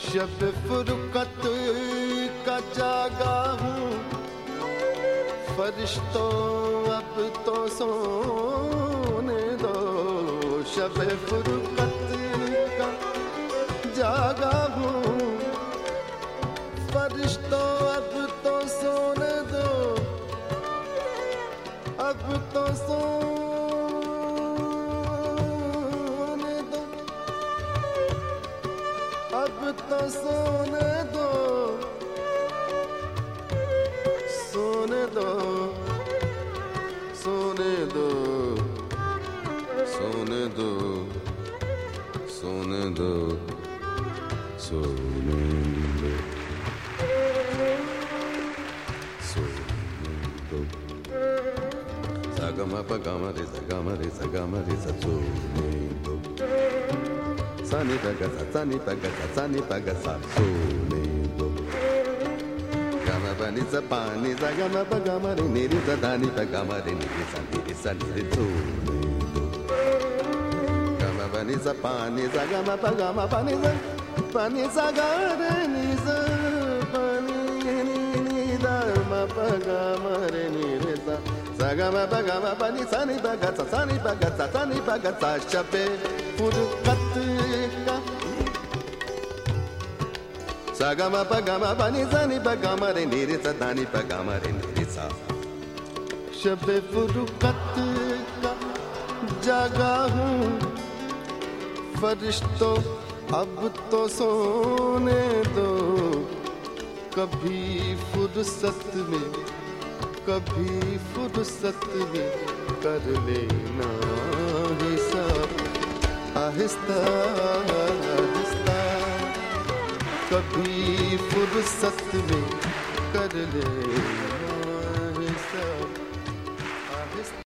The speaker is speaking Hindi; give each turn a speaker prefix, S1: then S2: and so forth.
S1: शब फुरकत का जागा हूँ, फरिश्तों अब तो सोने दो। शब फुरकत का जागा हूँ, फरिश्तों अब तो सोने दो, अब तो सोने दो, अब तो सोने दो, सोने दो, सोने दो, सोने दो, सोने दो, सोने दो, सोने दो। Sagama pagama re sagama re sagama re sa soone do. Sani paga sa sani paga sa sani paga sa soone do. Gama pani sa pani sagama pagama re ni re sa dani pagama re ni re sa ni re soone do. Gama pani sa pani sagama pagama pani sagama re ni sa pani ni da ma pagama re ni re sa. Sagama pagama pani sani paga sa sani paga sa sani paga sa Shabe फुरकत का sagama pagama pani sani pagama re ni re sa dani pagama re ni re sa। Shabe फुरकत का जागा हूँ, फरिश्तों अब तो सोने दो। कभी फुर्सत में, कभी फुर्सत में कर लेना हिसाब आहिस्ता आहिस्ता। कभी फुर्सत में कर लेना हिसाब आहिस्ता।